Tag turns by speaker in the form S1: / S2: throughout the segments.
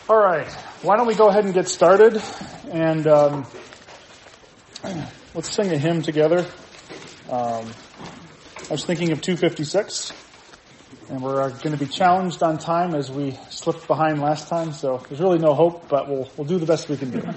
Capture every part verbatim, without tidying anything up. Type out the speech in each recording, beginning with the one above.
S1: All right, why don't we go ahead and get started, and um, let's sing a hymn together. Um, I was thinking of two fifty-six, and we're going to be challenged on time as we slipped behind last time, so there's really no hope, but we'll we'll do the best we can do.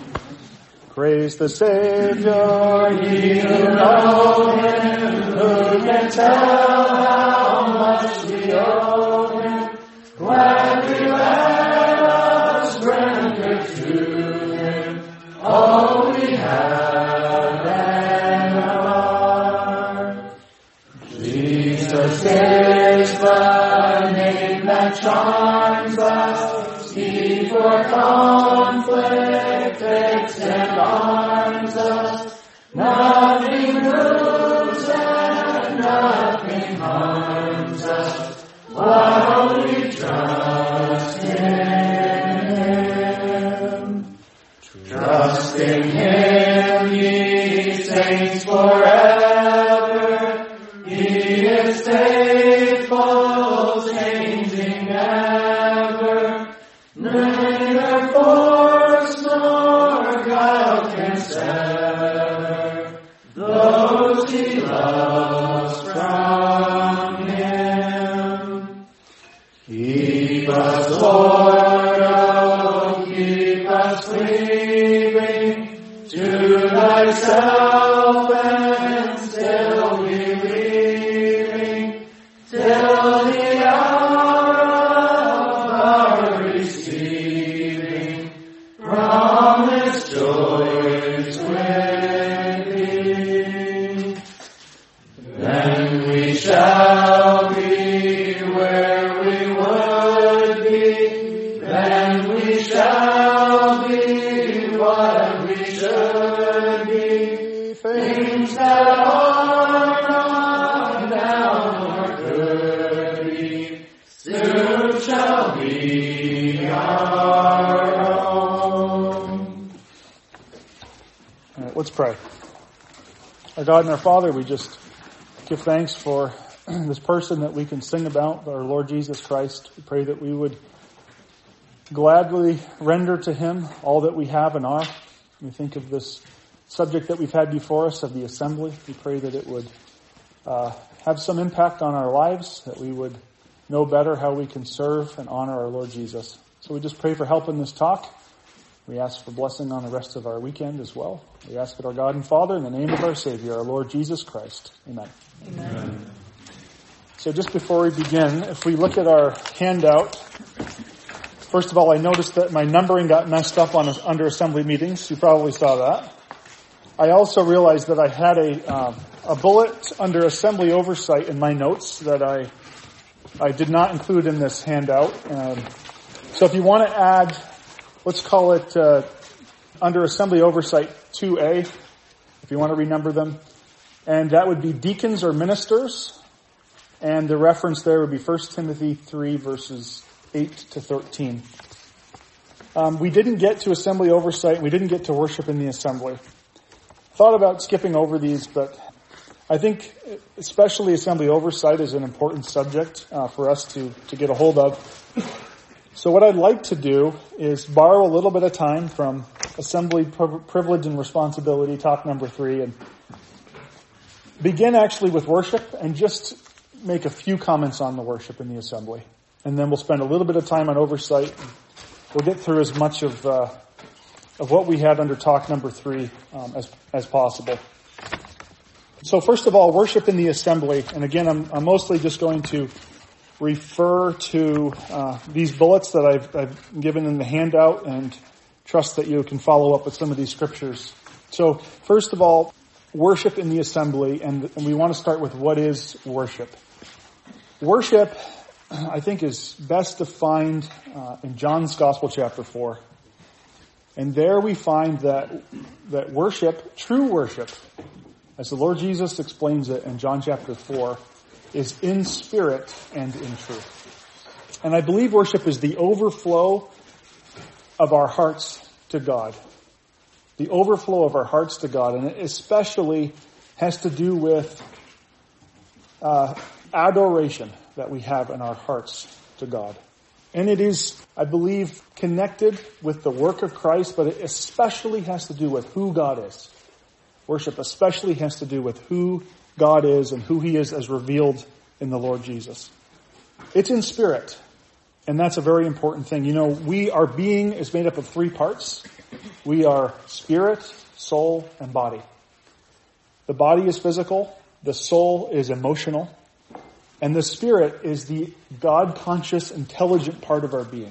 S1: Praise the Savior, ye who know Him, who can tell how much we owe Him, gladly let us render to Him all we have and are. Jesus is the name that charms us, He for conflict fixed and arms us. Nothing moves and nothing harms us while we trust in Him. Trust in Him, ye saints, forever. He is faithful, changing never. Neither force nor guile can sever those He loves from Him. Keep us, Lord, oh, keep us cleaving to Thyself and still believing till the hour of our receiving promised joys with Thee. Then we shall be where we would be. Then we shall be what we should be. Things that are not now or could be, soon shall be our own. All right, let's pray. Our God and our Father, we just give thanks for this person that we can sing about, our Lord Jesus Christ. We pray that we would gladly render to Him all that we have and are. We think of this subject that we've had before us of the assembly. We pray that it would uh, have some impact on our lives, that we would know better how we can serve and honor our Lord Jesus. So we just pray for help in this talk. We ask for blessing on the rest of our weekend as well. We ask it, our God and Father, in the name of our Savior, our Lord Jesus Christ. Amen. Amen. So just before we begin, if we look at our handout, first of all, I noticed that my numbering got messed up on under assembly meetings. You probably saw that. I also realized that I had a um, a bullet under assembly oversight in my notes that I I did not include in this handout. Um, so if you want to add, let's call it uh, under assembly oversight two A, if you want to renumber them, and that would be deacons or ministers, and the reference there would be First Timothy three verses eight to thirteen. Um, we didn't get to assembly oversight. We didn't get to worship in the assembly. Thought about skipping over these, but I think especially assembly oversight is an important subject uh, for us to, to get a hold of. So what I'd like to do is borrow a little bit of time from assembly privilege and responsibility, talk number three, and begin actually with worship and just make a few comments on the worship in the assembly. And then we'll spend a little bit of time on oversight. We'll get through as much of uh, of what we had under talk number three um, as as possible. So first of all, worship in the assembly. And again, I'm, I'm mostly just going to refer to uh, these bullets that I've, I've given in the handout and trust that you can follow up with some of these scriptures. So first of all, worship in the assembly. And, and we want to start with what is worship. Worship, I think, is best defined uh, in John's Gospel, chapter four. And there we find that that worship, true worship, as the Lord Jesus explains it in John chapter four, is in spirit and in truth. And I believe worship is the overflow of our hearts to God. The overflow of our hearts to God. And it especially has to do with uh, adoration that we have in our hearts to God.
S2: And it is, I believe, connected with the work of Christ, but it especially has to do with who God is. Worship especially has to do with who God is and who he is as revealed in the Lord Jesus. It's in spirit, and that's a very important thing. You know, we, our being is made up of three parts. We are spirit, soul, and body. The body is physical, the soul is emotional, and the spirit is the God-conscious, intelligent part of our being.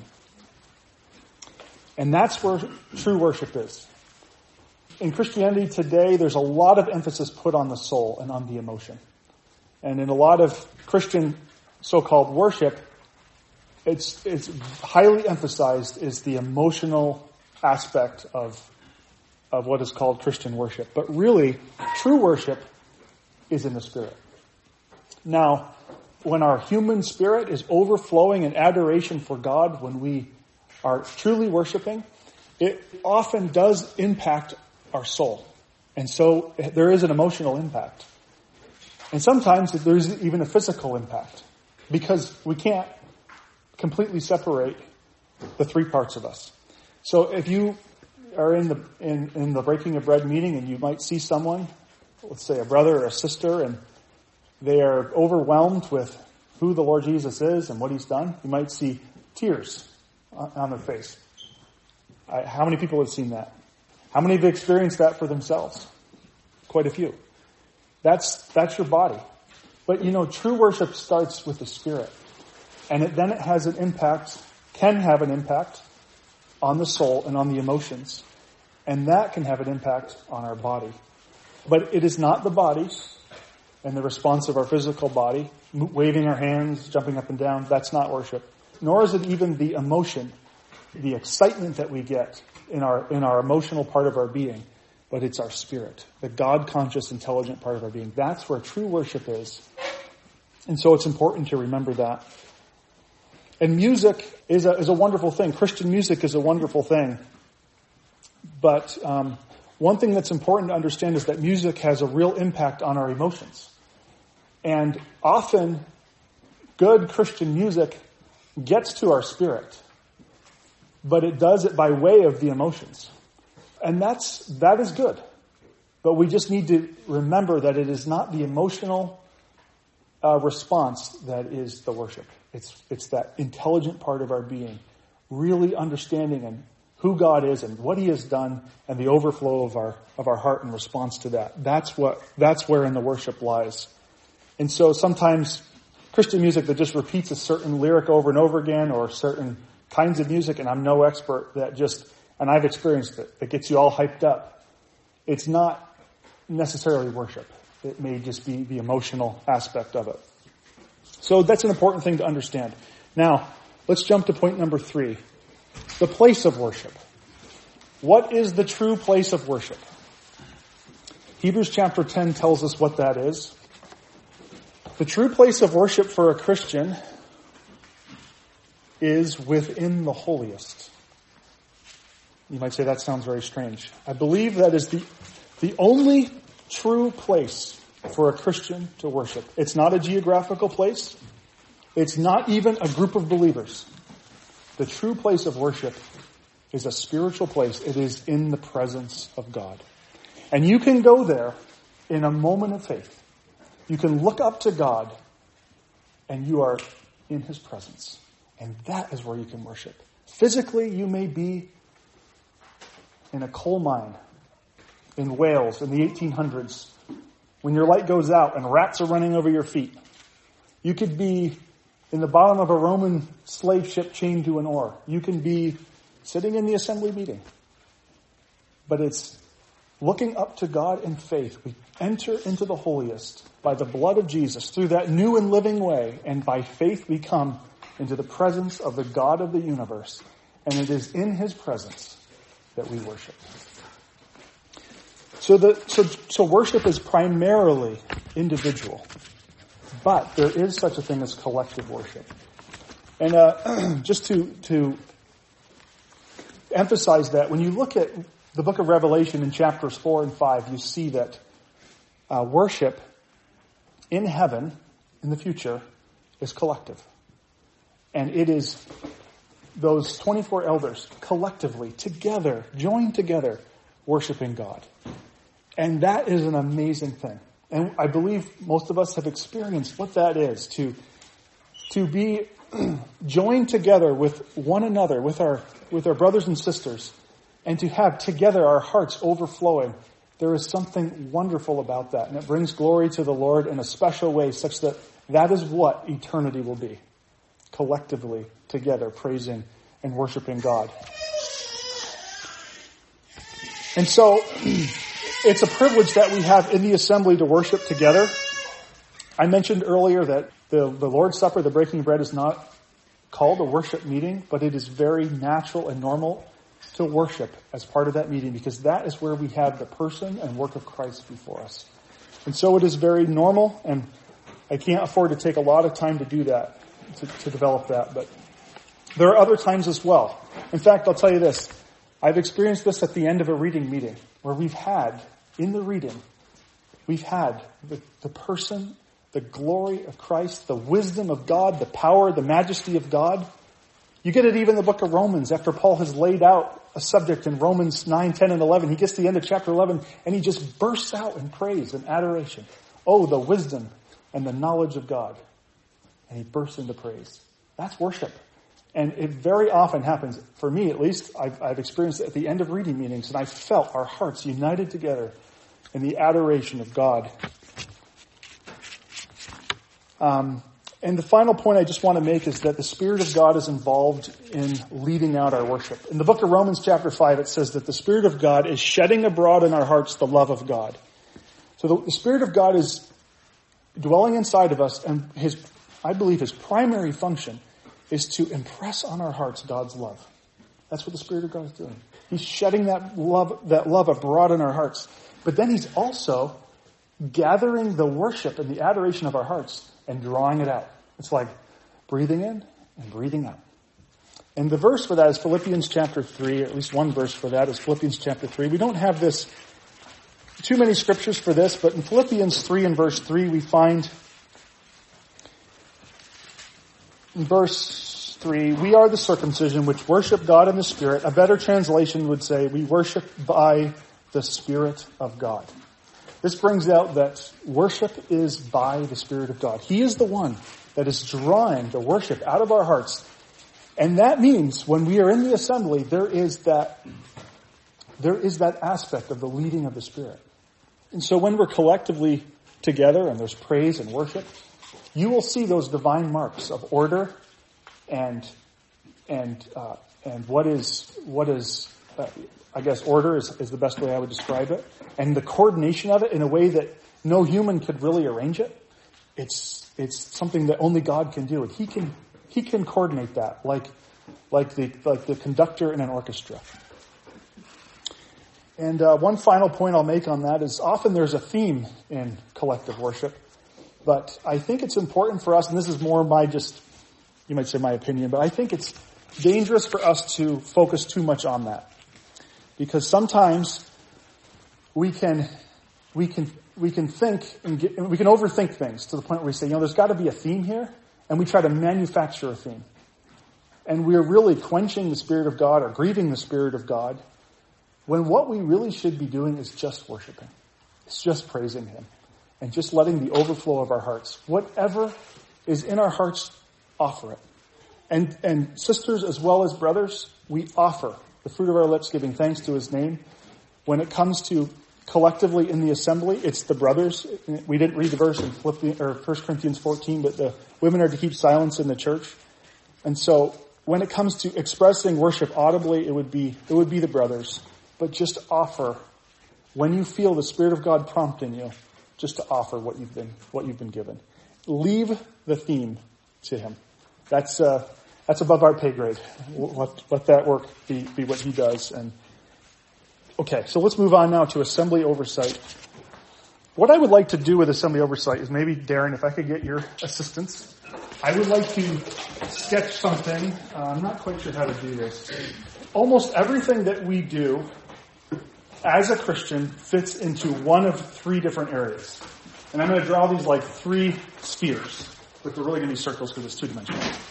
S2: And that's where true worship is. In Christianity today, there's a lot of emphasis put on the soul and on the emotion. And in a lot of Christian so-called worship, it's it's highly emphasized is the emotional aspect of, of what is called Christian worship. But really, true worship is in the spirit. Now, when our human spirit is overflowing in adoration for God, when we are truly worshiping, it often does impact our soul. And so there is an emotional impact. And sometimes there's even a physical impact because we can't completely separate the three parts of us. So if you are in the in, in the breaking of bread meeting and you might see someone, let's say a brother or a sister, and they are overwhelmed with who the Lord Jesus is and what he's done, you might see tears on their face. How many people have seen that? How many have experienced that for themselves? Quite a few. That's that's your body. But you know, true worship starts with the spirit. And it, then it has an impact, can have an impact on the soul and on the emotions. And that can have an impact on our body. But it is not the body and the response of our physical body, waving our hands, jumping up and down. That's not worship. Nor is it even the emotion, the excitement that we get in our in our emotional part of our being. But it's our spirit, the God-conscious, intelligent part of our being. That's where true worship is. And so it's important to remember that. And music is a, is a wonderful thing. Christian music is a wonderful thing. But um, one thing that's important to understand is that music has a real impact on our emotions. And often, good Christian music gets to our spirit, but it does it by way of the emotions. And that's, that is good. But we just need to remember that it is not the emotional uh, response that is the worship. It's, it's that intelligent part of our being, really understanding and who God is and what he has done and the overflow of our, of our heart in response to that. That's what, that's where in the worship lies. And so sometimes Christian music that just repeats a certain lyric over and over again, or certain kinds of music, and I'm no expert, that just, and I've experienced it, that gets you all hyped up. It's not necessarily worship. It may just be the emotional aspect of it. So that's an important thing to understand. Now, let's jump to point number three. The place of worship. What is the true place of worship? Hebrews chapter ten tells us what that is. The true place of worship for a Christian is within the holiest. You might say that sounds very strange. I believe that is the, the only true place for a Christian to worship. It's not a geographical place. It's not even a group of believers. The true place of worship is a spiritual place. It is in the presence of God. And you can go there in a moment of faith. You can look up to God and you are in his presence. And that is where you can worship. Physically, you may be in a coal mine in Wales in the eighteen hundreds when your light goes out and rats are running over your feet. You could be in the bottom of a Roman slave ship chained to an oar. You can be sitting in the assembly meeting. But it's looking up to God in faith. We enter into the holiest by the blood of Jesus through that new and living way. And by faith we come into the presence of the God of the universe. And it is in his presence that we worship. So the so, so worship is primarily individual. But there is such a thing as collective worship. And uh, just to, to emphasize that, when you look at the book of Revelation in chapters four and five, you see that uh, worship in heaven, in the future, is collective. And it is those twenty-four elders collectively, together, joined together, worshiping God. And that is an amazing thing. And I believe most of us have experienced what that is, to, to be joined together with one another, with our, with our brothers and sisters, and to have together our hearts overflowing. There is something wonderful about that, and it brings glory to the Lord in a special way, such that that is what eternity will be. Collectively, together, praising and worshiping God. And so, it's a privilege that we have in the assembly to worship together. I mentioned earlier that the, the Lord's Supper, the breaking of bread, is not called a worship meeting, but it is very natural and normal to worship as part of that meeting, because that is where we have the person and work of Christ before us. And so it is very normal, and I can't afford to take a lot of time to do that, to, to develop that, but there are other times as well. In fact, I'll tell you this. I've experienced this at the end of a reading meeting, where we've had, in the reading, we've had the, the person, the glory of Christ, the wisdom of God, the power, the majesty of God. You get it even in the book of Romans, after Paul has laid out a subject in Romans nine, ten, and eleven. He gets to the end of chapter eleven, and he just bursts out in praise and adoration. Oh, the wisdom and the knowledge of God. And he bursts into praise. That's worship. And it very often happens, for me at least, I've, I've experienced it at the end of reading meetings, and I felt our hearts united together in the adoration of God. Um, and the final point I just want to make is that the Spirit of God is involved in leading out our worship. In the book of Romans chapter five, it says that the Spirit of God is shedding abroad in our hearts the love of God. So the, the Spirit of God is dwelling inside of us, and his, I believe his primary function is to impress on our hearts God's love. That's what the Spirit of God is doing. He's shedding that love, that love abroad in our hearts. But then he's also gathering the worship and the adoration of our hearts and drawing it out. It's like breathing in and breathing out. And the verse for that is Philippians chapter three, or at least one verse for that is Philippians chapter three. We don't have this, too many scriptures for this, but in Philippians three and verse three we find, in verse three, we are the circumcision which worship God in the Spirit. A better translation would say, we worship by the Spirit of God. This brings out that worship is by the Spirit of God. He is the one that is drawing the worship out of our hearts. And that means when we are in the assembly, there is that, there is that aspect of the leading of the Spirit. And so when we're collectively together and there's praise and worship, you will see those divine marks of order and, and, uh, and what is, what is, uh, I guess order is, is the best way I would describe it. And the coordination of it in a way that no human could really arrange it. It's, it's something that only God can do. And he can, he can coordinate that like, like the, like the conductor in an orchestra. And, uh, one final point I'll make on that is often there's a theme in collective worship. But I think it's important for us, and this is more my just, you might say my opinion, but I think it's dangerous for us to focus too much on that. Because sometimes we can, we can, we can think and get, we can overthink things to the point where we say, you know, there's got to be a theme here, and we try to manufacture a theme. And we're really quenching the Spirit of God or grieving the Spirit of God, when what we really should be doing is just worshiping. It's just praising Him. And just letting the overflow of our hearts, whatever is in our hearts, offer it. And, and sisters as well as brothers, we offer the fruit of our lips, giving thanks to His name. When it comes to collectively in the assembly, it's the brothers. We didn't read the verse in Philippians, or First Corinthians fourteen, but the women are to keep silence in the church. And so when it comes to expressing worship audibly, it would be, it would be the brothers. But just offer, when you feel the Spirit of God prompting you, just to offer what you've been, what you've been given. Leave the theme to Him. That's, uh, that's above our pay grade. Let, let that work be, be what He does. And, okay, so let's move on now to assembly oversight. What I would like to do with assembly oversight is maybe, Darren, if I could get your assistance. I would like to sketch something. Uh, I'm not quite sure how to do this. Almost everything that we do as a Christian fits into one of three different areas. And I'm going to draw these like three spheres, but they're really going to be circles because it's two-dimensional.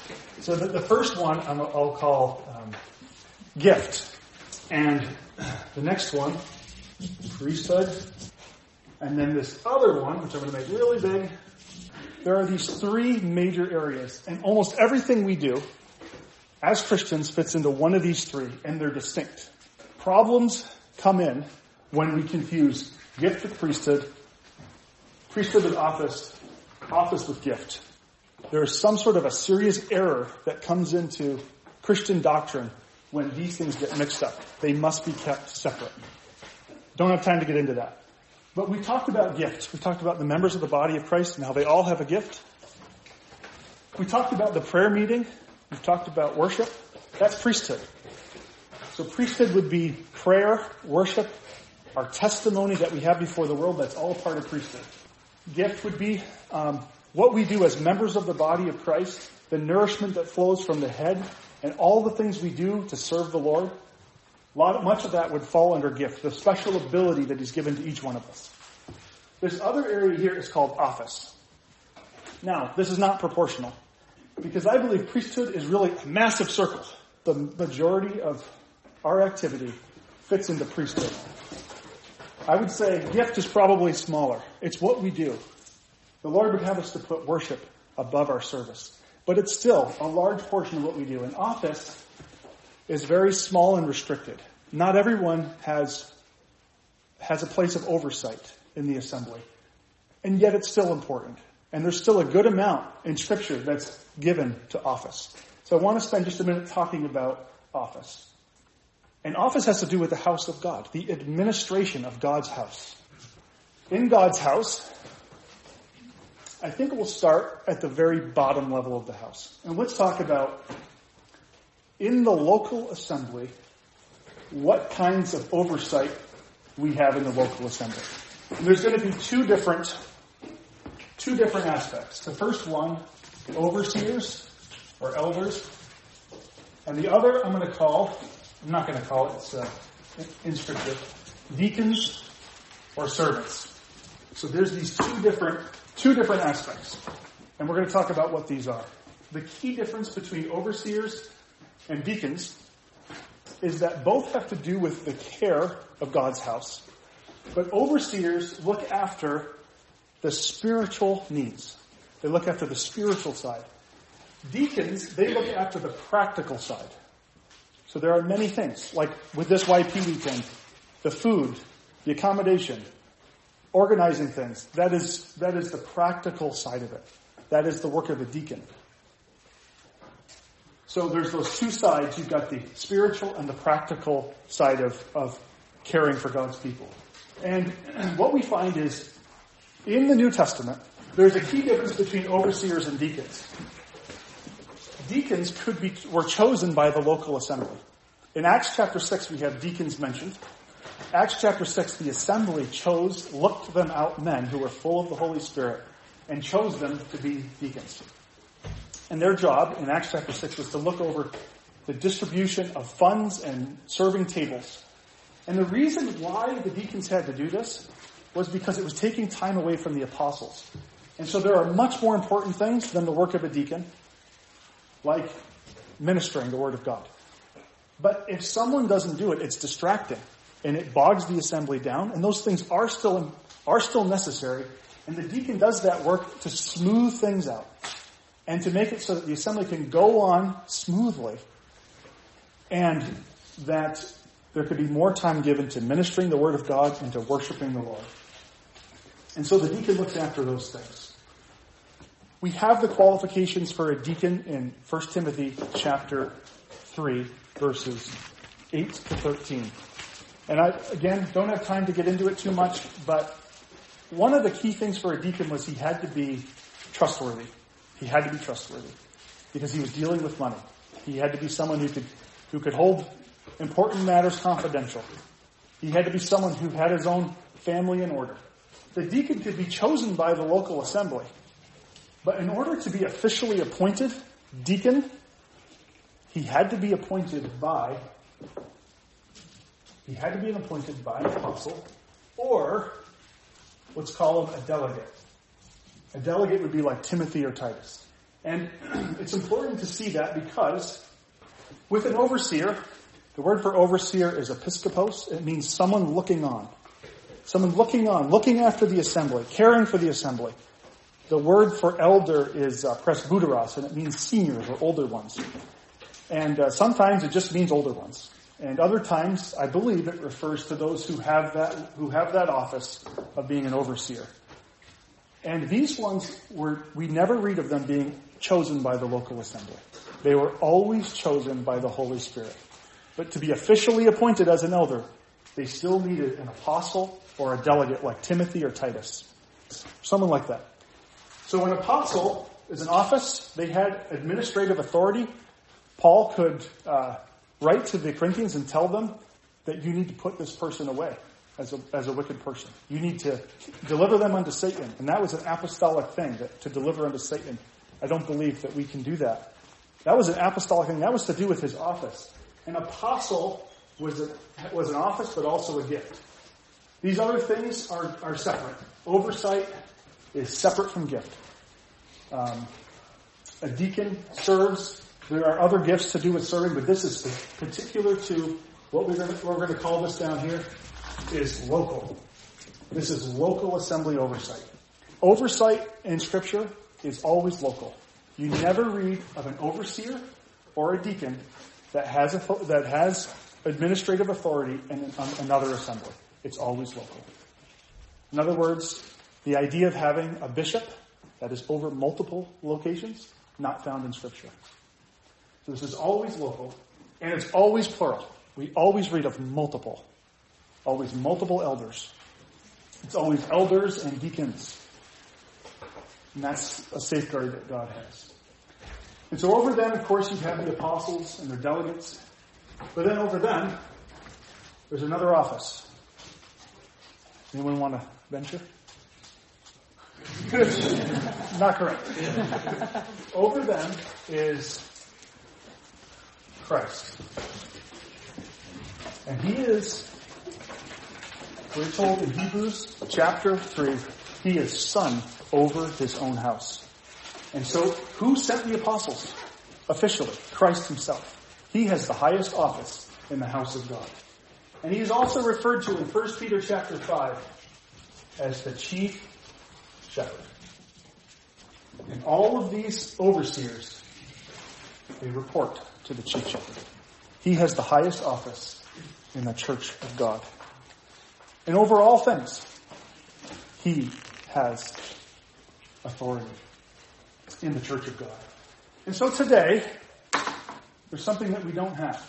S2: So the, the first one I'm, I'll call um, gift. And the next one, priesthood. And then this other one, which I'm going to make really big. There are these three major areas. And almost everything we do as Christians fits into one of these three, and they're distinct. Problems come in when we confuse gift with priesthood, priesthood with office, office with gift. There is some sort of a serious error that comes into Christian doctrine when these things get mixed up. They must be kept separate. Don't have time to get into that. But we talked about gifts. We talked about the members of the body of Christ and how they all have a gift. We talked about the prayer meeting. We've talked about worship. That's priesthood. So priesthood would be prayer, worship, our testimony that we have before the world. That's all part of priesthood. Gift would be um, what we do as members of the body of Christ, the nourishment that flows from the head, and all the things we do to serve the Lord. A lot, much of that would fall under gift, the special ability that He's given to each one of us. This other area here is called office. Now, this is not proportional, because I believe priesthood is really a massive circle. The majority of our activity fits into priesthood. I would say gift is probably smaller. It's what we do. The Lord would have us to put worship above our service. But it's still a large portion of what we do. And office is very small and restricted. Not everyone has, has a place of oversight in the assembly. And yet it's still important. And there's still a good amount in Scripture that's given to office. So I want to spend just a minute talking about office. And office has to do with the house of God, the administration of God's house. In God's house, I think we'll start at the very bottom level of the house. And let's talk about, in the local assembly, what kinds of oversight we have in the local assembly. And there's going to be two different Two different aspects. The first one, overseers or elders. And the other I'm going to call, I'm not going to call it, it's uh, in Scripture, deacons or servants. So there's these two different, two different aspects. And we're going to talk about what these are. The key difference between overseers and deacons is that both have to do with the care of God's house. But overseers look after the spiritual needs. They look after the spiritual side. Deacons, they look after the practical side. So there are many things, like with this Y P weekend, the food, the accommodation, organizing things. That is, that is the practical side of it. That is the work of a deacon. So there's those two sides. You've got the spiritual and the practical side of, of caring for God's people. And what we find is, in the New Testament, there's a key difference between overseers and deacons. Deacons could be, were chosen by the local assembly. In Acts chapter six, we have deacons mentioned. Acts chapter six, the assembly chose, looked them out men who were full of the Holy Spirit, and chose them to be deacons. And their job in Acts chapter six was to look over the distribution of funds and serving tables. And the reason why the deacons had to do this was because it was taking time away from the apostles. And so there are much more important things than the work of a deacon, like ministering the Word of God. But if someone doesn't do it, it's distracting, and it bogs the assembly down, and those things are still are still necessary, and the deacon does that work to smooth things out, and to make it so that the assembly can go on smoothly, and that there could be more time given to ministering the Word of God and to worshiping the Lord. And so the deacon looks after those things. We have the qualifications for a deacon in First Timothy chapter three, verses eight to thirteen. And I, again, don't have time to get into it too much, but one of the key things for a deacon was he had to be trustworthy. He had to be trustworthy because he was dealing with money. He had to be someone who could, who could hold important matters confidential. He had to be someone who had his own family in order. The deacon could be chosen by the local assembly. But in order to be officially appointed deacon, he had to be appointed by, he had to be appointed by an apostle, or let's call him a delegate. A delegate would be like Timothy or Titus. And it's important to see that because with an overseer, the word for overseer is episkopos. It means someone looking on. Someone looking on, looking after the assembly, caring for the assembly. The word for elder is uh, presbyteros, and it means seniors or older ones. And uh, sometimes it just means older ones. And other times, I believe it refers to those who have that who have that office of being an overseer. And these ones were, we never read of them being chosen by the local assembly. They were always chosen by the Holy Spirit. But to be officially appointed as an elder, they still needed an apostle or a delegate like Timothy or Titus. Someone like that. So an apostle is an office. They had administrative authority. Paul could uh, write to the Corinthians and tell them that you need to put this person away as a, as a wicked person. You need to deliver them unto Satan. And that was an apostolic thing, that, to deliver unto Satan. I don't believe that we can do that. That was an apostolic thing. That was to do with his office. An apostle was a, was an office, but also a gift. These other things are, are separate. Oversight is separate from gift. Um, a deacon serves. There are other gifts to do with serving, but this is particular to what we're going to, we're going to call this down here is local. This is local assembly oversight. Oversight in Scripture is always local. You never read of an overseer or a deacon that has a, that has administrative authority in another assembly. It's always local. In other words, the idea of having a bishop that is over multiple locations, not found in Scripture. So this is always local, and it's always plural. We always read of multiple. Always multiple elders. It's always elders and deacons. And that's a safeguard that God has. And so over them, of course, you have the apostles and their delegates. But then over them, there's another office. Anyone want to venture? Not correct. Over them is Christ. And he is, we're told in Hebrews chapter three, he is son over his own house. And so, who sent the apostles? Officially, Christ himself. He has the highest office in the house of God. And he is also referred to in First Peter chapter five as the chief shepherd. And all of these overseers, they report to the chief shepherd. He has the highest office in the church of God. And over all things, he has authority in the church of God. And so today, there's something that we don't have.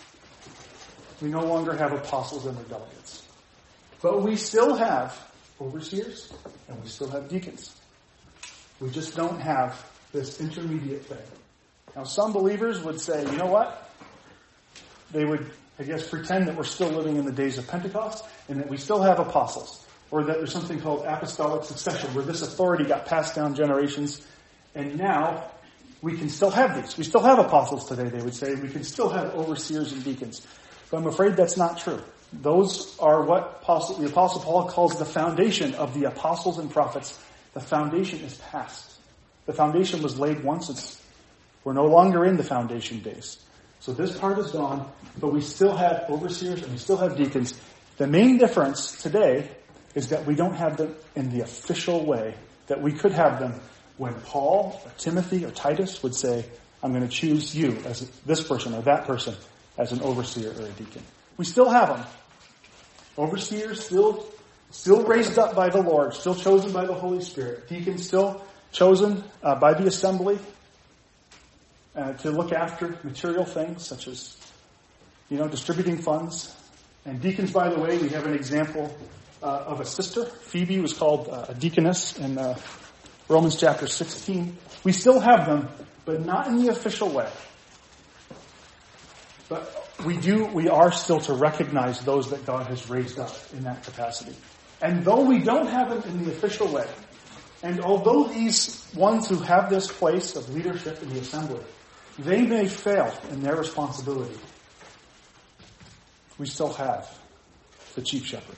S2: We no longer have apostles and their delegates. But we still have overseers and we still have deacons. We just don't have this intermediate thing. Now, some believers would say, you know what? They would, I guess, pretend that we're still living in the days of Pentecost and that we still have apostles. Or that there's something called apostolic succession, where this authority got passed down generations, and now we can still have these. We still have apostles today, they would say. We can still have overseers and deacons. But I'm afraid that's not true. Those are what Apostle, the Apostle Paul calls the foundation of the apostles and prophets. The foundation is past. The foundation was laid once. It's, we're no longer in the foundation days. So this part is gone, but we still have overseers and we still have deacons. The main difference today is that we don't have them in the official way that we could have them when Paul or Timothy or Titus would say, I'm going to choose you as this person or that person as an overseer or a deacon. We still have them. Overseers still, still raised up by the Lord, still chosen by the Holy Spirit. Deacons still chosen uh, by the assembly uh, to look after material things such as, you know, distributing funds. And deacons, by the way, we have an example uh, of a sister. Phoebe was called uh, a deaconess in uh, Romans chapter sixteen. We still have them, but not in the official way. But we do, we are still to recognize those that God has raised up in that capacity. And though we don't have them in the official way, and although these ones who have this place of leadership in the assembly, they may fail in their responsibility, we still have the chief shepherd.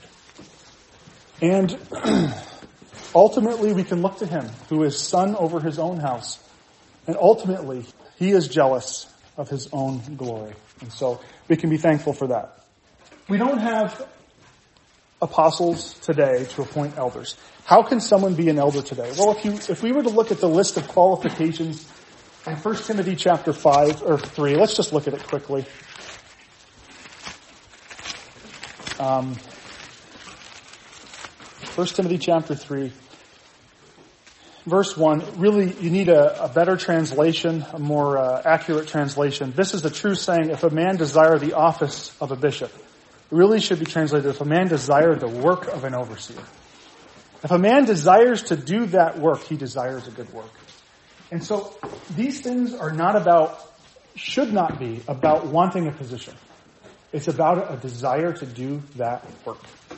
S2: And ultimately we can look to him, who is son over his own house, And ultimately, he is jealous of his own glory. And so we can be thankful for that. We don't have apostles today to appoint elders. How can someone be an elder today? Well, if you, if we were to look at the list of qualifications in First Timothy chapter five or three, let's just look at it quickly. Um, First Timothy chapter three, verse one. Really, you need a, a better translation, a more uh, accurate translation. This is the true saying: if a man desire the office of a bishop, it really should be translated: if a man desire the work of an overseer. If a man desires to do that work, he desires a good work. And so these things are not about, should not be about wanting a position. It's about a desire to do that work.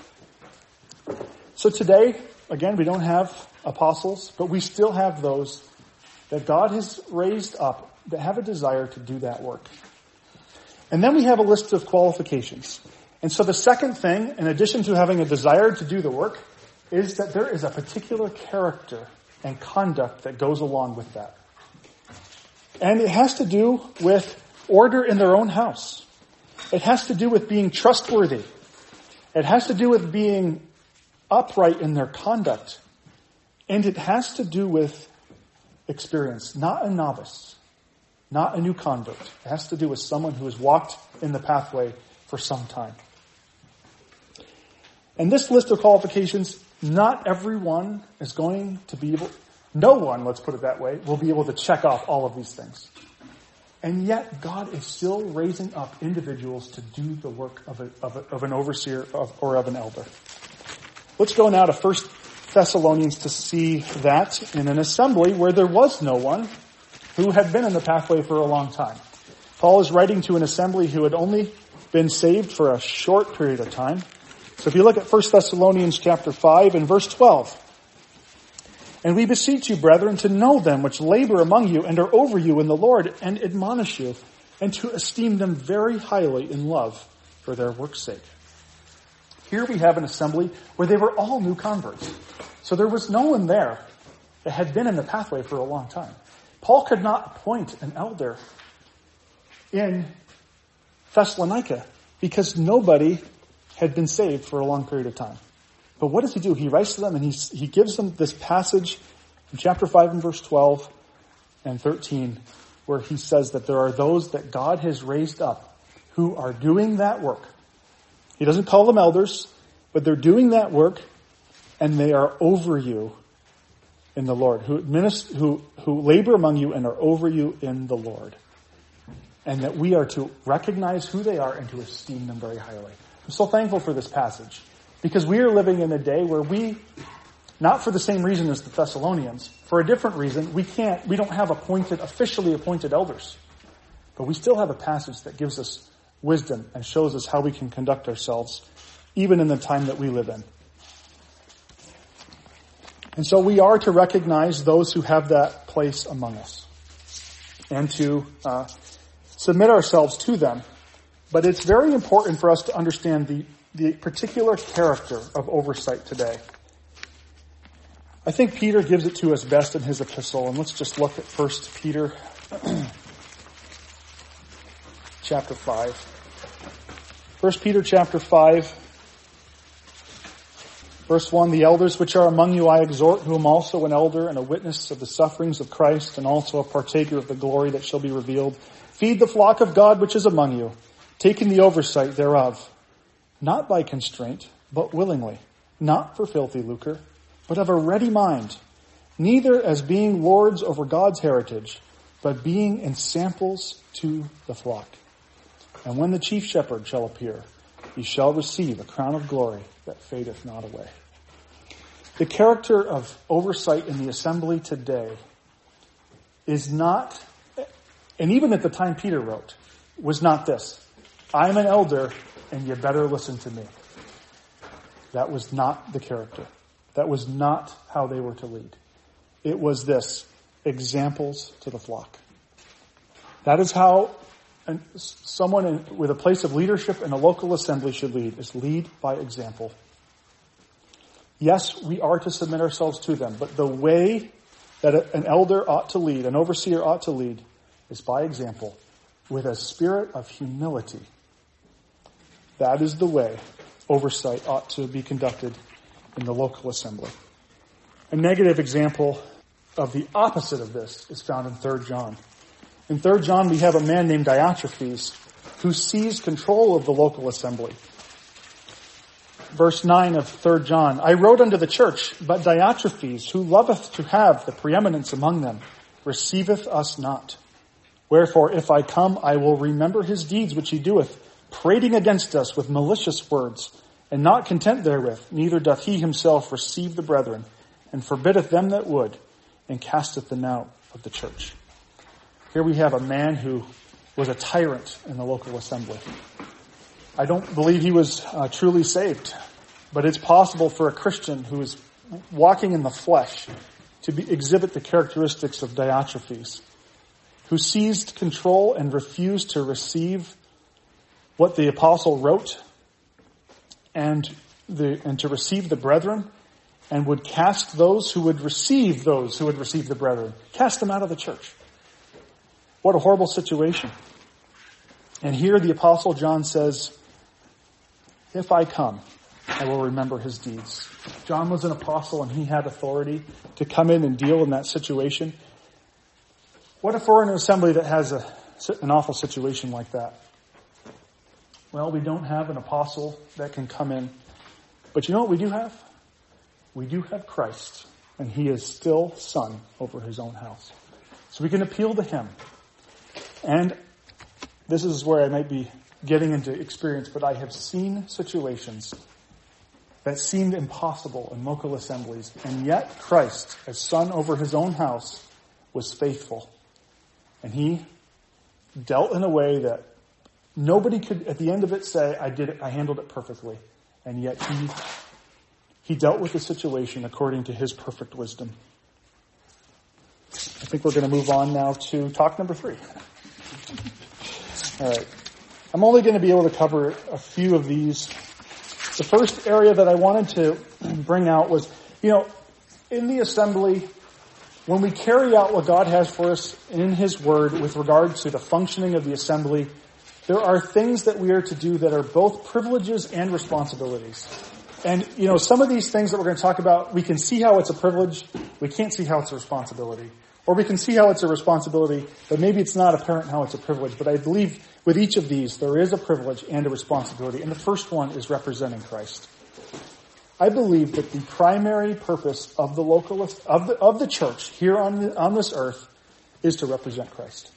S2: So today, again, we don't have apostles, but we still have those that God has raised up that have a desire to do that work. And then we have a list of qualifications. And so the second thing, in addition to having a desire to do the work, is that there is a particular character and conduct that goes along with that. And it has to do with order in their own house. It has to do with being trustworthy. It has to do with being upright in their conduct. And it has to do with experience, not a novice, not a new convert. It has to do with someone who has walked in the pathway for some time. And this list of qualifications, not everyone is going to be able, no one, let's put it that way, will be able to check off all of these things. And yet God is still raising up individuals to do the work of, a, of, a, of an overseer of, or of an elder. Let's go now to First Thessalonians to see that in an assembly where there was no one who had been in the pathway for a long time. Paul is writing to an assembly who had only been saved for a short period of time. So if you look at First Thessalonians chapter five and verse twelve. And we beseech you, brethren, to know them which labor among you and are over you in the Lord, and admonish you, and to esteem them very highly in love for their work's sake. Here we have an assembly where they were all new converts. So there was no one there that had been in the pathway for a long time. Paul could not appoint an elder in Thessalonica because nobody had been saved for a long period of time. But what does he do? He writes to them and he, he gives them this passage in chapter five and verse twelve and thirteen where he says that there are those that God has raised up who are doing that work. He doesn't call them elders, but they're doing that work and they are over you in the Lord, who administer, who, who labor among you and are over you in the Lord. And that we are to recognize who they are and to esteem them very highly. I'm so thankful for this passage because we are living in a day where we, not for the same reason as the Thessalonians, for a different reason, we can't, we don't have appointed, officially appointed elders. But we still have a passage that gives us wisdom and shows us how we can conduct ourselves even in the time that we live in. And so we are to recognize those who have that place among us and to uh, submit ourselves to them. But it's very important for us to understand the, the particular character of oversight today. I think Peter gives it to us best in his epistle, and let's just look at First Peter chapter five. First Peter chapter five, verse one, the elders which are among you I exhort, whom also an elder and a witness of the sufferings of Christ, and also a partaker of the glory that shall be revealed. Feed the flock of God which is among you, taking the oversight thereof, not by constraint, but willingly, not for filthy lucre, but of a ready mind, neither as being lords over God's heritage, but being ensamples to the flock. And when the chief shepherd shall appear, he shall receive a crown of glory that fadeth not away. The character of oversight in the assembly today is not, and even at the time Peter wrote, was not this: I'm an elder and you better listen to me. That was not the character. That was not how they were to lead. It was this: examples to the flock. That is how someone in, with a place of leadership in a local assembly should lead, is lead by example. Yes, we are to submit ourselves to them, but the way that an elder ought to lead, an overseer ought to lead, is by example, with a spirit of humility. That is the way oversight ought to be conducted in the local assembly. A negative example of the opposite of this is found in Third John. In Third John, we have a man named Diotrephes who seized control of the local assembly. Verse nine of Third John, I wrote unto the church, but Diotrephes, who loveth to have the preeminence among them, receiveth us not. Wherefore, if I come, I will remember his deeds which he doeth, prating against us with malicious words, and not content therewith, neither doth he himself receive the brethren, and forbiddeth them that would, and casteth them out of the church. Here we have a man who was a tyrant in the local assembly. I don't believe he was uh, truly saved, but it's possible for a Christian who is walking in the flesh to be, exhibit the characteristics of Diotrephes, who seized control and refused to receive what the apostle wrote and the and to receive the brethren, and would cast those who would receive those who would receive the brethren, cast them out of the church. What a horrible situation. And here the apostle John says, if I come, I will remember his deeds. John was an apostle and he had authority to come in and deal in that situation. What if we're in an assembly that has a, an awful situation like that? Well, we don't have an apostle that can come in. But you know what we do have? We do have Christ, and he is still son over his own house. So we can appeal to him. And this is where I might be getting into experience, but I have seen situations that seemed impossible in local assemblies, and yet Christ, as son over his own house, was faithful. And he dealt in a way that nobody could, at the end of it, say, I did it, I handled it perfectly. And yet he, he dealt with the situation according to his perfect wisdom. I think we're going to move on now to talk number three. All right. I'm only going to be able to cover a few of these. The first area that I wanted to bring out was, you know, in the assembly, when we carry out what God has for us in his word with regard to the functioning of the assembly, there are things that we are to do that are both privileges and responsibilities. And, you know, some of these things that we're going to talk about, we can see how it's a privilege. We can't see how it's a responsibility. Or we can see how it's a responsibility, but maybe it's not apparent how it's a privilege. But I believe with each of these, there is a privilege and a responsibility. And the first one is representing Christ. I believe that the primary purpose of the local, of the, of the church here on, the, on this earth is to represent Christ.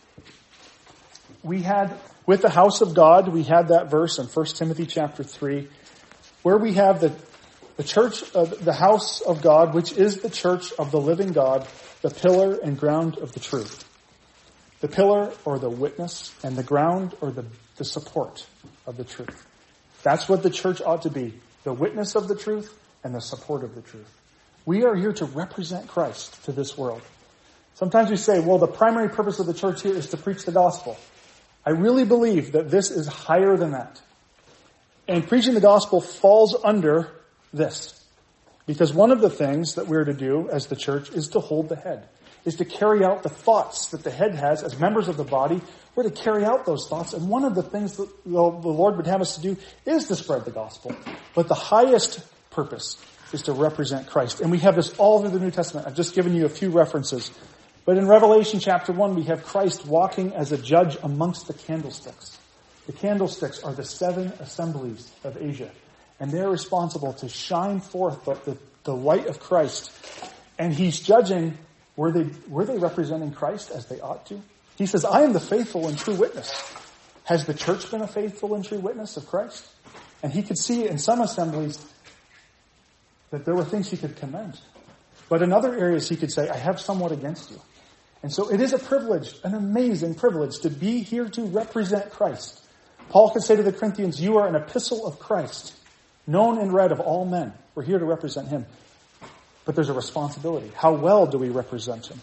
S2: We had, with the house of God, we had that verse in First Timothy chapter three, where we have the, the church, of the house of God, which is the church of the living God, the pillar and ground of the truth. The pillar or the witness, and the ground or the, the support of the truth. That's what the church ought to be. The witness of the truth and the support of the truth. We are here to represent Christ to this world. Sometimes we say, well, the primary purpose of the church here is to preach the gospel. I really believe that this is higher than that. And preaching the gospel falls under this. Because one of the things that we're to do as the church is to hold the head, is to carry out the thoughts that the head has as members of the body. We're to carry out those thoughts. And one of the things that the Lord would have us to do is to spread the gospel. But the highest purpose is to represent Christ. And we have this all through the New Testament. I've just given you a few references. But in Revelation chapter one, we have Christ walking as a judge amongst the candlesticks. The candlesticks are the seven assemblies of Asia. And they're responsible to shine forth the, the, the light of Christ. And he's judging, were they, were they representing Christ as they ought to? He says, I am the faithful and true witness. Has the church been a faithful and true witness of Christ? And he could see in some assemblies that there were things he could commend. But in other areas he could say, I have somewhat against you. And so it is a privilege, an amazing privilege, to be here to represent Christ. Paul could say to the Corinthians, you are an epistle of Christ, known and read of all men. We're here to represent him. But there's a responsibility. How well do we represent him?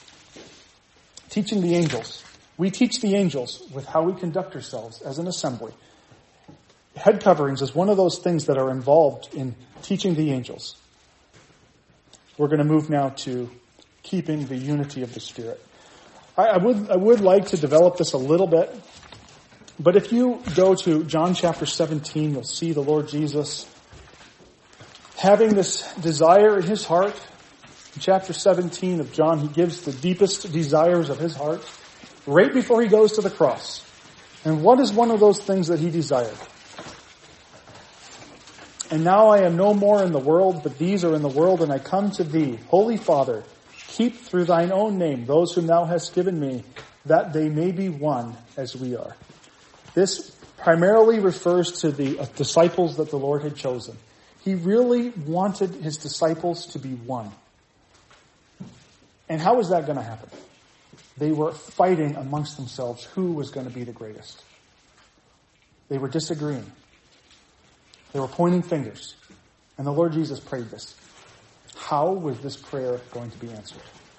S2: Teaching the angels. We teach the angels with how we conduct ourselves as an assembly. Head coverings is one of those things that are involved in teaching the angels. We're going to move now to keeping the unity of the Spirit. I, I would I would like to develop this a little bit, but if you go to John chapter seventeen, you'll see the Lord Jesus having this desire in his heart. In chapter seventeen of John, he gives the deepest desires of his heart right before he goes to the cross. And what is one of those things that he desired? And now I am no more in the world, but these are in the world, and I come to thee. Holy Father, keep through thine own name those whom thou hast given me, that they may be one as we are. This primarily refers to the uh, disciples that the Lord had chosen. He really wanted his disciples to be one. And how was that going to happen? They were fighting amongst themselves who was going to be the greatest. They were disagreeing. They were pointing fingers. And the Lord Jesus prayed this. How was this prayer going to be answered?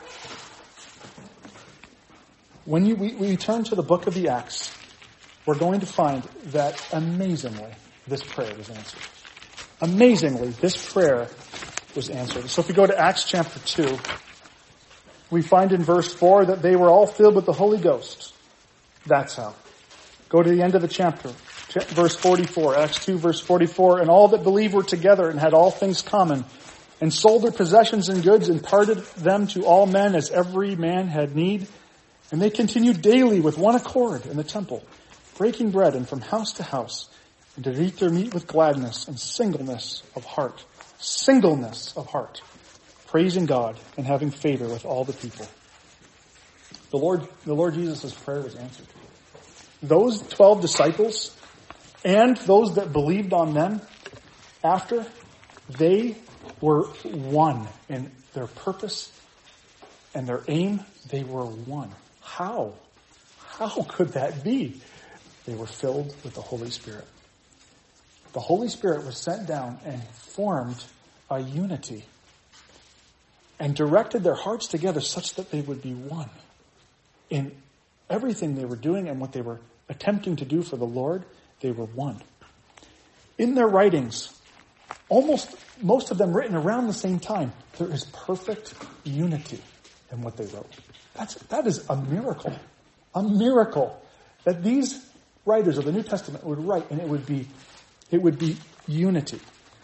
S2: When you, we, we turn to the book of the Acts, we're going to find that amazingly this prayer was answered. Amazingly, this prayer was answered. So if we go to Acts chapter two, we find in verse four that they were all filled with the Holy Ghost. That's how. Go to the end of the chapter. Verse forty-four, Acts two, verse forty-four, and all that believed were together and had all things common, and sold their possessions and goods and parted them to all men as every man had need. And they continued daily with one accord in the temple, breaking bread and from house to house, and to eat their meat with gladness and singleness of heart. Singleness of heart, praising God and having favor with all the people. The Lord, the Lord Jesus' prayer was answered. Those twelve disciples and those that believed on them after, they were one in their purpose and their aim. They were one. How? How could that be? They were filled with the Holy Spirit. The Holy Spirit was sent down and formed a unity and directed their hearts together such that they would be one in everything they were doing and what they were attempting to do for the Lord. They were one. In their writings, almost most of them written around the same time, there is perfect unity in what they wrote. That's, that is a miracle. A miracle that these writers of the New Testament would write, and it would be, it would be unity.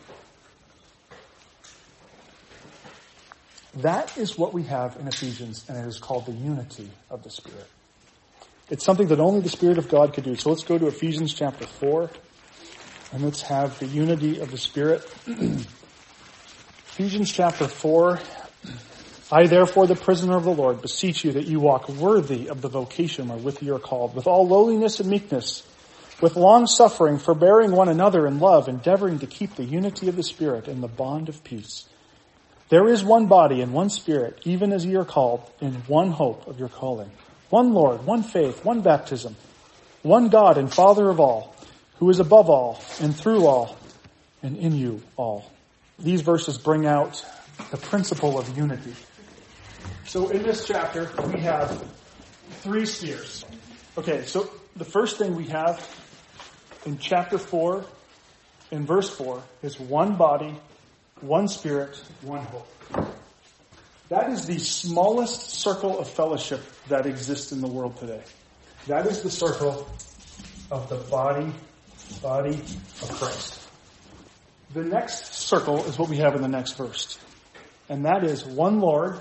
S2: That is what we have in Ephesians, and it is called the unity of the Spirit. It's something that only the Spirit of God could do. So let's go to Ephesians chapter four, and let's have the unity of the Spirit. Ephesians chapter four. I, therefore, the prisoner of the Lord, beseech you that you walk worthy of the vocation wherewith you are called, with all lowliness and meekness, with long suffering, forbearing one another in love, endeavoring to keep the unity of the Spirit in the bond of peace. There is one body and one Spirit, even as ye are called, in one hope of your calling. One Lord, one faith, one baptism, one God and Father of all, who is above all and through all and in you all. These verses bring out the principle of unity. So in this chapter, we have three spheres. Okay, so the first thing we have in chapter four, in verse four, is one body, one Spirit, one hope. That is the smallest circle of fellowship that exists in the world today. That is the circle of the body, body of Christ. The next circle is what we have in the next verse. And that is one Lord,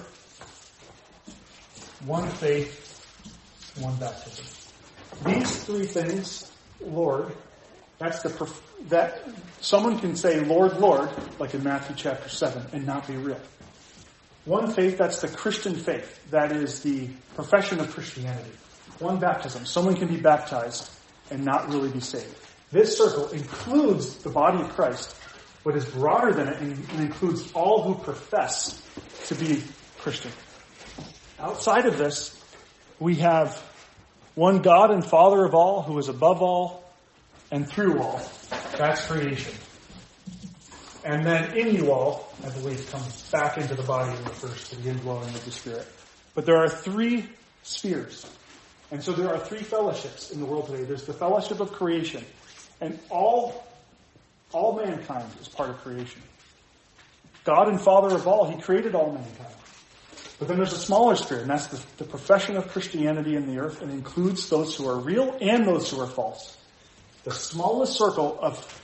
S2: one faith, one baptism. These three things, Lord, that's the perf- that someone can say Lord, Lord, like in Matthew chapter seven, and not be real. One faith, that's the Christian faith. That is the profession of Christianity. One baptism. Someone can be baptized and not really be saved. This circle includes the body of Christ, but is broader than it and includes all who profess to be Christian. Outside of this, we have one God and Father of all, who is above all and through all. That's creation. And then in you all, I believe, comes back into the body in the first, to the indwelling of the Spirit. But there are three spheres. And so there are three fellowships in the world today. There's the fellowship of creation. And all, all mankind is part of creation. God and Father of all, He created all mankind. But then there's a smaller spirit, and that's the, the profession of Christianity in the earth, and includes those who are real and those who are false. The smallest circle of,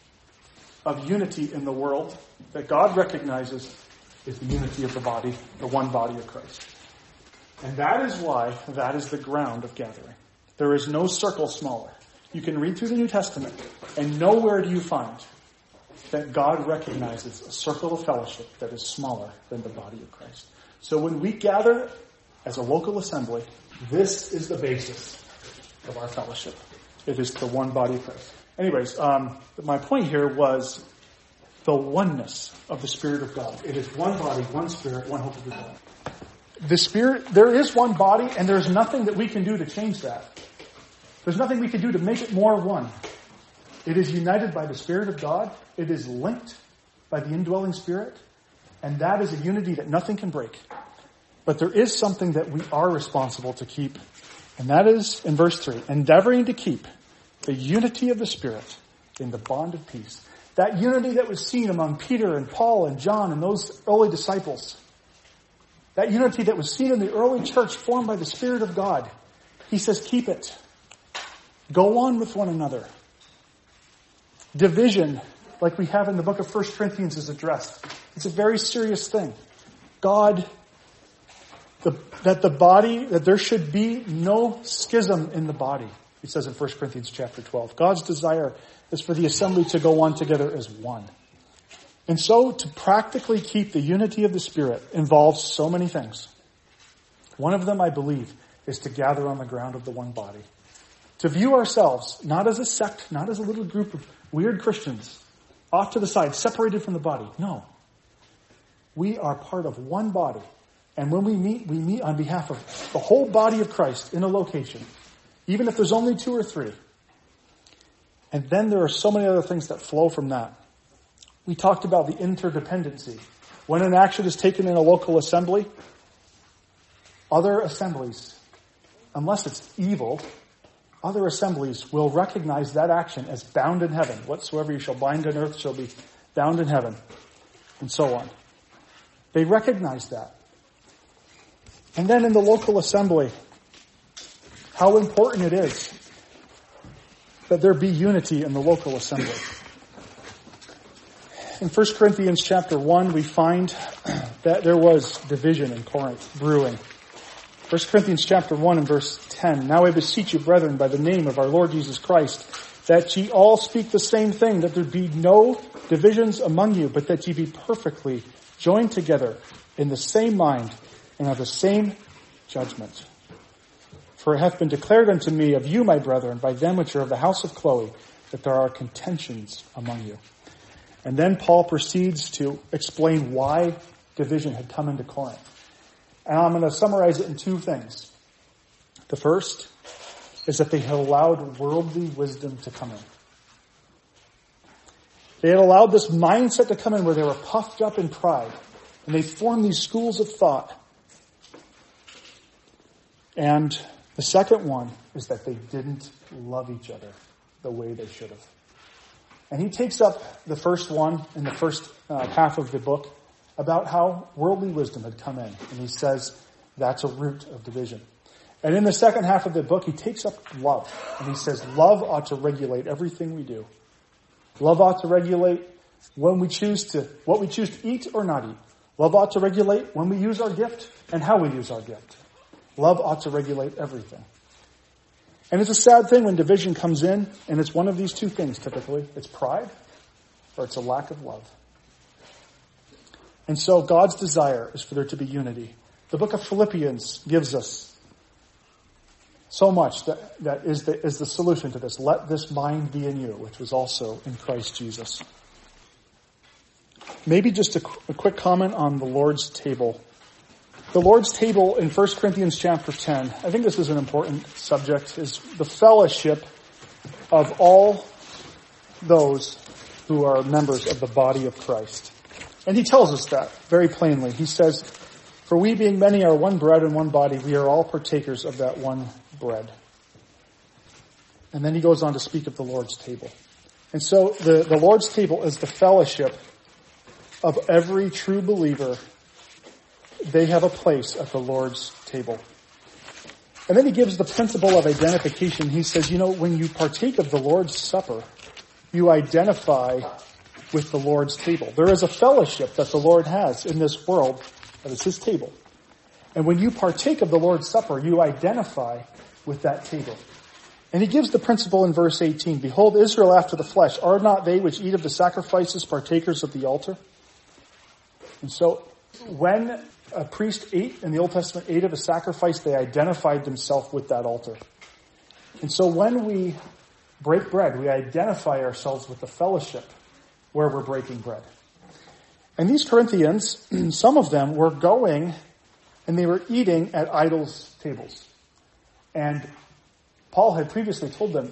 S2: of unity in the world that God recognizes is the unity of the body, the one body of Christ. And that is why that is the ground of gathering. There is no circle smaller. You can read through the New Testament, and nowhere do you find that God recognizes a circle of fellowship that is smaller than the body of Christ. So when we gather as a local assembly, this is the basis of our fellowship. It is the one body of Christ. Anyways, um, my point here was the oneness of the Spirit of God. It is one body, one Spirit, one hope of the glory. The Spirit, there is one body, and there's nothing that we can do to change that. There's nothing we can do to make it more one. It is united by the Spirit of God. It is linked by the indwelling Spirit. And that is a unity that nothing can break. But there is something that we are responsible to keep. And that is, in verse three, endeavoring to keep the unity of the Spirit in the bond of peace. That unity that was seen among Peter and Paul and John and those early disciples. That unity that was seen in the early church formed by the Spirit of God. He says, keep it. Go on with one another. Division, like we have in the book of First Corinthians, is addressed. It's a very serious thing. God, the, that the body, that there should be no schism in the body. He says in First Corinthians chapter twelve. God's desire is for the assembly to go on together as one. And so to practically keep the unity of the Spirit involves so many things. One of them, I believe, is to gather on the ground of the one body. To view ourselves not as a sect, not as a little group of weird Christians off to the side, separated from the body. No. We are part of one body. And when we meet, we meet on behalf of the whole body of Christ in a location. Even if there's only two or three. And then there are so many other things that flow from that. We talked about the interdependency. When an action is taken in a local assembly, other assemblies, unless it's evil, other assemblies will recognize that action as bound in heaven. Whatsoever you shall bind on earth shall be bound in heaven. And so on. They recognize that. And then in the local assembly, how important it is that there be unity in the local assembly. In First Corinthians chapter one, we find that there was division in Corinth, brewing. First Corinthians chapter one and verse ten. Now I beseech you, brethren, by the name of our Lord Jesus Christ, that ye all speak the same thing, that there be no divisions among you, but that ye be perfectly joined together in the same mind and have the same judgment. For it hath been declared unto me of you, my brethren, by them which are of the house of Chloe, that there are contentions among you. And then Paul proceeds to explain why division had come into Corinth. And I'm going to summarize it in two things. The first is that they had allowed worldly wisdom to come in. They had allowed this mindset to come in where they were puffed up in pride. And they formed these schools of thought. And the second one is that they didn't love each other the way they should have. And he takes up the first one in the first uh, half of the book about how worldly wisdom had come in. And he says that's a root of division. And in the second half of the book, he takes up love. And he says love ought to regulate everything we do. Love ought to regulate when we choose to, what we choose to eat or not eat. Love ought to regulate when we use our gift and how we use our gift. Love ought to regulate everything. And it's a sad thing when division comes in, and it's one of these two things typically. It's pride, or it's a lack of love. And so God's desire is for there to be unity. The book of Philippians gives us so much that, that is the, is the solution to this. Let this mind be in you, which was also in Christ Jesus. Maybe just a, a quick comment on the Lord's table. The Lord's table in First Corinthians chapter ten, I think this is an important subject, is the fellowship of all those who are members of the body of Christ. And he tells us that very plainly. He says, for we being many are one bread and one body, we are all partakers of that one bread. And then he goes on to speak of the Lord's table. And so the, the Lord's table is the fellowship of every true believer they have a place at the Lord's table. And then he gives the principle of identification. He says, you know, when you partake of the Lord's Supper, you identify with the Lord's table. There is a fellowship that the Lord has in this world that is his table. And when you partake of the Lord's Supper, you identify with that table. And he gives the principle in verse eighteen. Behold, Israel after the flesh, are not they which eat of the sacrifices partakers of the altar? And so when a priest ate in the Old Testament, ate of a sacrifice, they identified themselves with that altar. And so when we break bread, we identify ourselves with the fellowship where we're breaking bread. And these Corinthians, some of them were going and they were eating at idols' tables. And Paul had previously told them,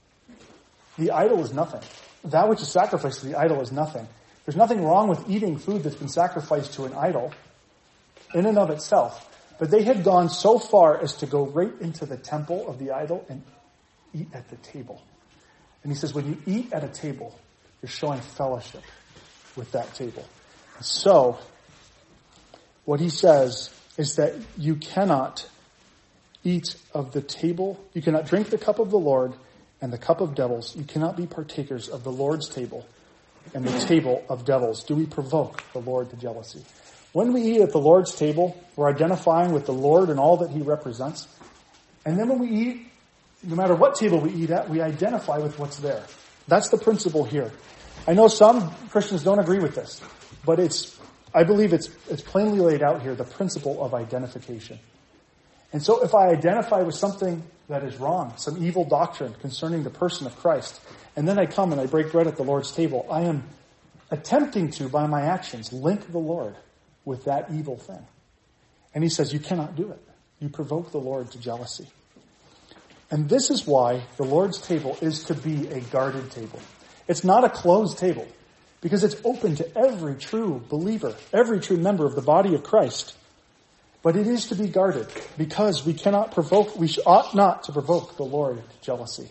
S2: the idol is nothing. That which is sacrificed to the idol is nothing. There's nothing wrong with eating food that's been sacrificed to an idol in and of itself. But they had gone so far as to go right into the temple of the idol and eat at the table. And he says, when you eat at a table, you're showing fellowship with that table. And so, what he says is that you cannot eat of the table, you cannot drink the cup of the Lord and the cup of devils. You cannot be partakers of the Lord's table and the table of devils. Do we provoke the Lord to jealousy? When we eat at the Lord's table, we're identifying with the Lord and all that he represents. And then when we eat, no matter what table we eat at, we identify with what's there. That's the principle here. I know some Christians don't agree with this, but it's, I believe it's, it's plainly laid out here, the principle of identification. And so if I identify with something that is wrong, some evil doctrine concerning the person of Christ, and then I come and I break bread at the Lord's table, I am attempting to, by my actions, link the Lord with that evil thing. And he says, you cannot do it. You provoke the Lord to jealousy. And this is why the Lord's table is to be a guarded table. It's not a closed table, because it's open to every true believer, every true member of the body of Christ. But it is to be guarded, because we cannot provoke, we ought not to provoke the Lord to jealousy.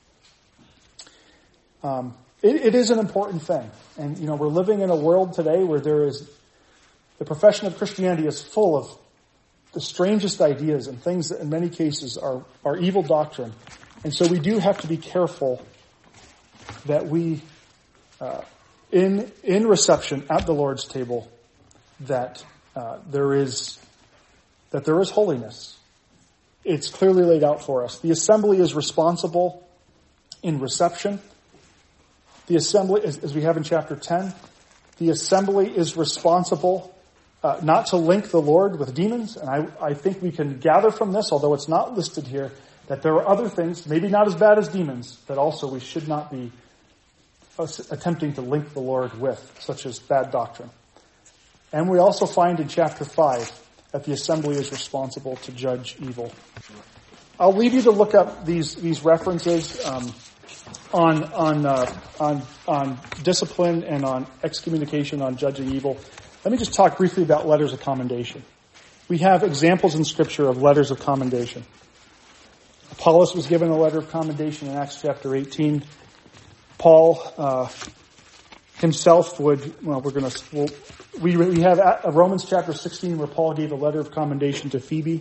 S2: Um, it, it is an important thing. And, you know, we're living in a world today where there is, the profession of Christianity is full of the strangest ideas and things that in many cases are, are evil doctrine. And so we do have to be careful that we, uh, in, in reception at the Lord's table, that, uh, there is, that there is holiness. It's clearly laid out for us. The assembly is responsible in reception. The assembly, as, as we have in chapter ten, the assembly is responsible uh, not to link the Lord with demons. And I, I think we can gather from this, although it's not listed here, that there are other things, maybe not as bad as demons, that also we should not be attempting to link the Lord with, such as bad doctrine. And we also find in chapter five that the assembly is responsible to judge evil. I'll leave you to look up these these references um, on on uh, on on discipline and on excommunication, on judging evil. Let me just talk briefly about letters of commendation. We have examples in Scripture of letters of commendation. Apollos was given a letter of commendation in Acts chapter eighteen. Paul uh, himself would, well, we're going to, we'll, we we have Romans chapter sixteen where Paul gave a letter of commendation to Phoebe.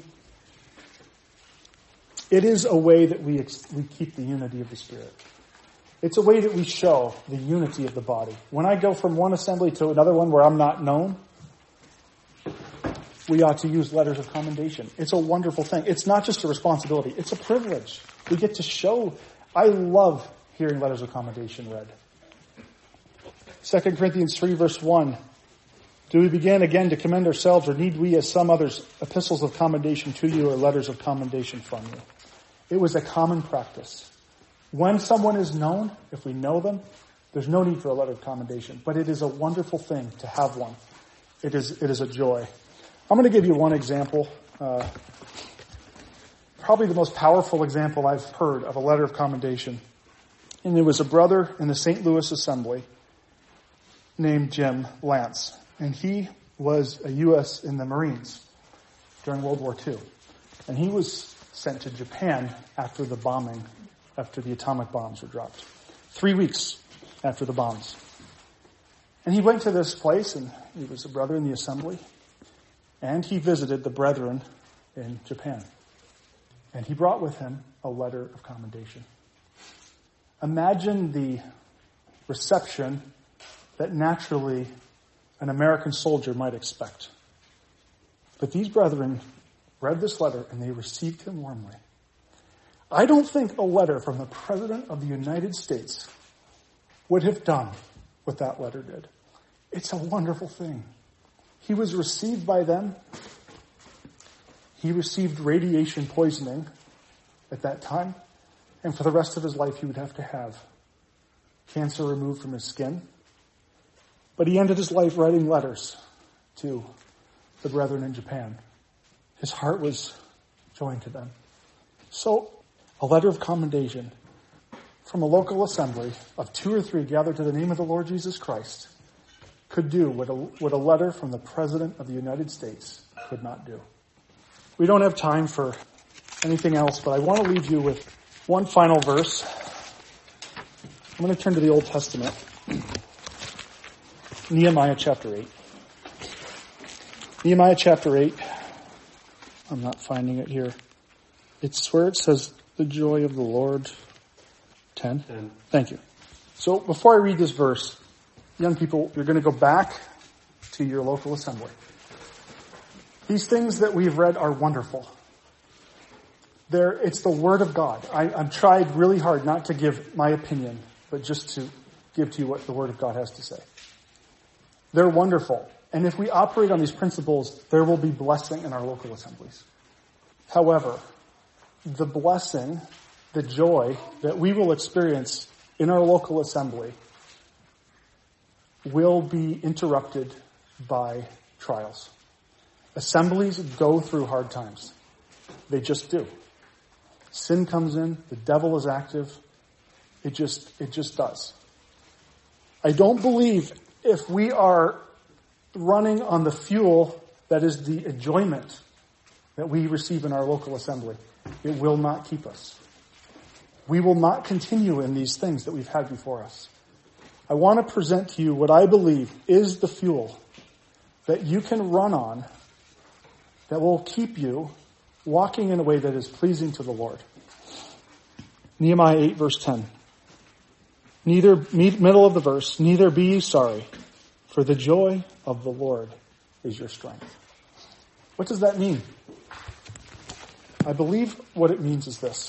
S2: It is a way that we we keep the unity of the Spirit. It's a way that we show the unity of the body. When I go from one assembly to another one where I'm not known, we ought to use letters of commendation. It's a wonderful thing. It's not just a responsibility. It's a privilege. We get to show. I love hearing letters of commendation read. Second Corinthians three verse one. Do we begin again to commend ourselves, or need we, as some others, epistles of commendation to you or letters of commendation from you? It was a common practice. When someone is known, if we know them, there's no need for a letter of commendation. But it is a wonderful thing to have one. It is, it is a joy. I'm going to give you one example. Uh, probably the most powerful example I've heard of a letter of commendation. And there was a brother in the Saint Louis Assembly named Jim Lance. And he was a U S in the Marines during World War Two. And he was sent to Japan after the bombing, after the atomic bombs were dropped. Three weeks after the bombs. And he went to this place, and he was a brother in the assembly. and he visited the brethren in Japan. And he brought with him a letter of commendation. Imagine the reception that naturally an American soldier might expect. But these brethren read this letter and they received him warmly. I don't think a letter from the President of the United States would have done what that letter did. It's a wonderful thing. He was received by them. He received radiation poisoning at that time, and for the rest of his life he would have to have cancer removed from his skin. But he ended his life writing letters to the brethren in Japan. His heart was joined to them. So, a letter of commendation from a local assembly of two or three gathered to the name of the Lord Jesus Christ could do what a, what a letter from the President of the United States could not do. We don't have time for anything else, but I want to leave you with one final verse. I'm going to turn to the Old Testament. Nehemiah chapter eight. Nehemiah chapter eight. I'm not finding it here. It's where it says, the joy of the Lord. Ten? Ten. Thank you. So before I read this verse, young people, you're going to go back to your local assembly. These things that we've read are wonderful. They're, it's the Word of God. I, I've tried really hard not to give my opinion, but just to give to you what the Word of God has to say. They're wonderful. And if we operate on these principles, there will be blessing in our local assemblies. However, the blessing, the joy that we will experience in our local assembly will be interrupted by trials. Assemblies go through hard times. They just do. Sin comes in, the devil is active. It just, it just does. I don't believe if we are running on the fuel that is the enjoyment that we receive in our local assembly, it will not keep us. We will not continue in these things that we've had before us. I want to present to you what I believe is the fuel that you can run on that will keep you walking in a way that is pleasing to the Lord. Nehemiah eight verse ten. Neither, middle of the verse, neither be ye sorry, for the joy of the Lord is your strength. What does that mean? I believe what it means is this.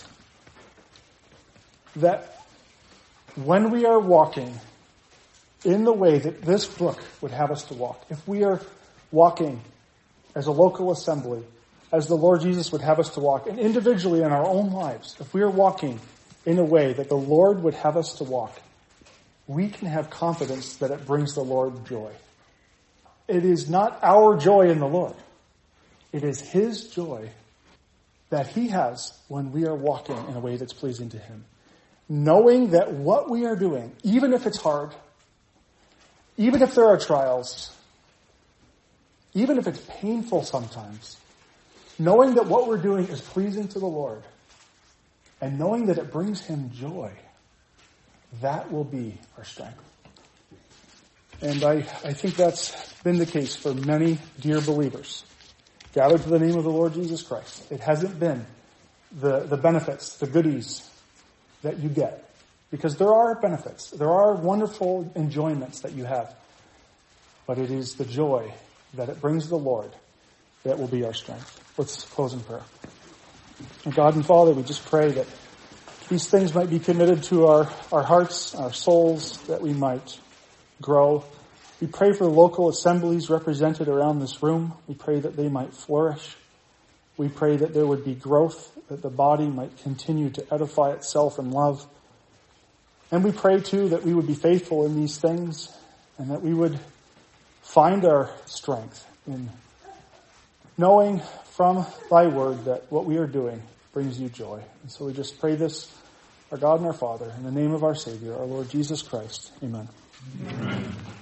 S2: That when we are walking in the way that this book would have us to walk, if we are walking as a local assembly, as the Lord Jesus would have us to walk, and individually in our own lives, if we are walking in a way that the Lord would have us to walk, we can have confidence that it brings the Lord joy. It is not our joy in the Lord. It is His joy that He has when we are walking in a way that's pleasing to Him. Knowing that what we are doing, even if it's hard, even if there are trials, even if it's painful sometimes, knowing that what we're doing is pleasing to the Lord, and knowing that it brings Him joy, that will be our strength. And I, I think that's been the case for many dear believers gathered to the name of the Lord Jesus Christ. It hasn't been the, the benefits, the goodies that you get. Because there are benefits. There are wonderful enjoyments that you have. But it is the joy that it brings the Lord that will be our strength. Let's close in prayer. And God and Father, we just pray that these things might be committed to our, our hearts, our souls, that we might grow. We pray for the local assemblies represented around this room. We pray that they might flourish. We pray that there would be growth, that the body might continue to edify itself in love. And we pray too that we would be faithful in these things and that we would find our strength in knowing from Thy word that what we are doing brings You joy. And so we just pray this, our God and our Father, in the name of our Savior, our Lord Jesus Christ. Amen. Amen.